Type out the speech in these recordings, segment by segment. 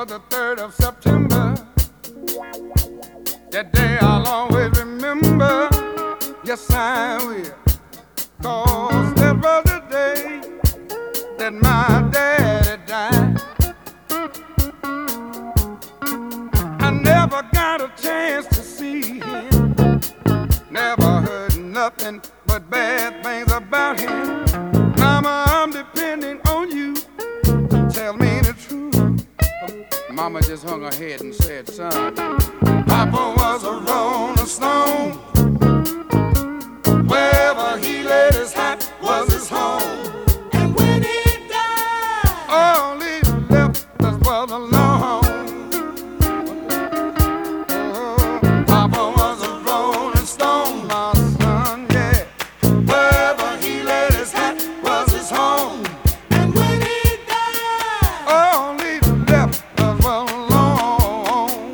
was the 3rd of September. That day I'll always remember. Yes, I will. 'Cause that was the day that my daddy died. I never got a chance to see him. Never heard nothing but bad things about him. Mama, I'm depending on you to tell me the truth. Mama just hung her head and said, son, Papa was a rolling stone. Wherever he laid his hat was his home. And when he died, all he left us was alone. Papa was a rolling stone, my son, yeah. Wherever he laid his hat was his home. And when he died, all he left us was alone.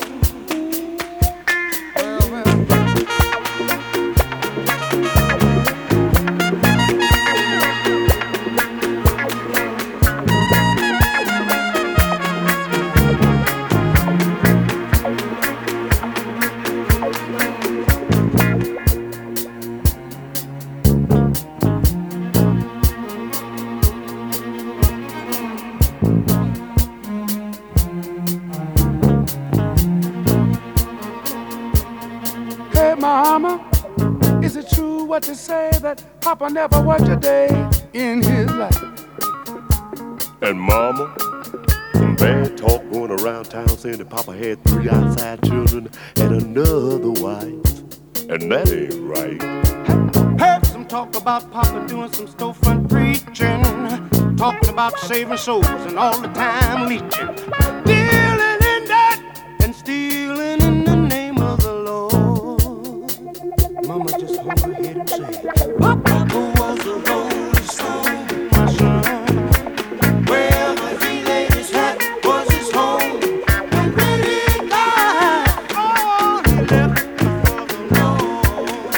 Hey, Mama, is it true what they say that Papa never worked a day in his life? And Mama, some bad talk going around town saying that Papa had 3 outside children and another wife. And that ain't right. Heard some talk about Papa doing some storefront preaching, talking about saving souls and all the time leeching, dealing in that and stealing in the name of the Lord. Mama just hung her head and said, Papa was a rolling stone, my son. Wherever he laid his hat was his home. And when he died, all he left was alone.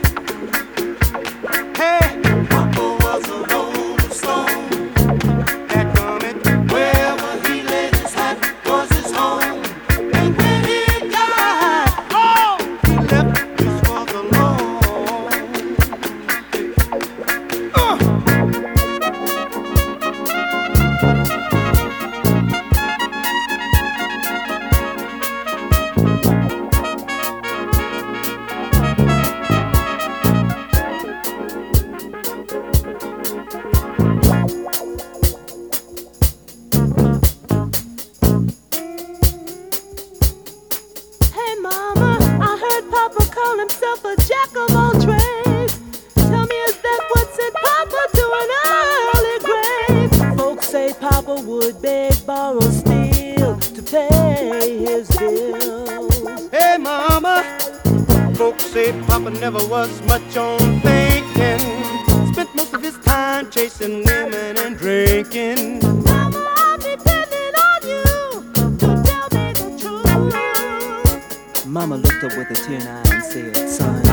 Hey, Papa was a rolling stone. That gummit, wherever he laid his hat was his home. And when he died, all he left us was alone. Hey Mama, I heard Papa call himself a jack of all trades. Tell me, is that what sent Papa to an early grave? Folks say Papa would beg, borrow, steal to pay his bills. Hey, Mama, folks say Papa never was much on thinking. Spent most of his time chasing women and drinking. Mama, I'm depending on you to tell me the truth. Mama looked up with a tear in her eye and said, son,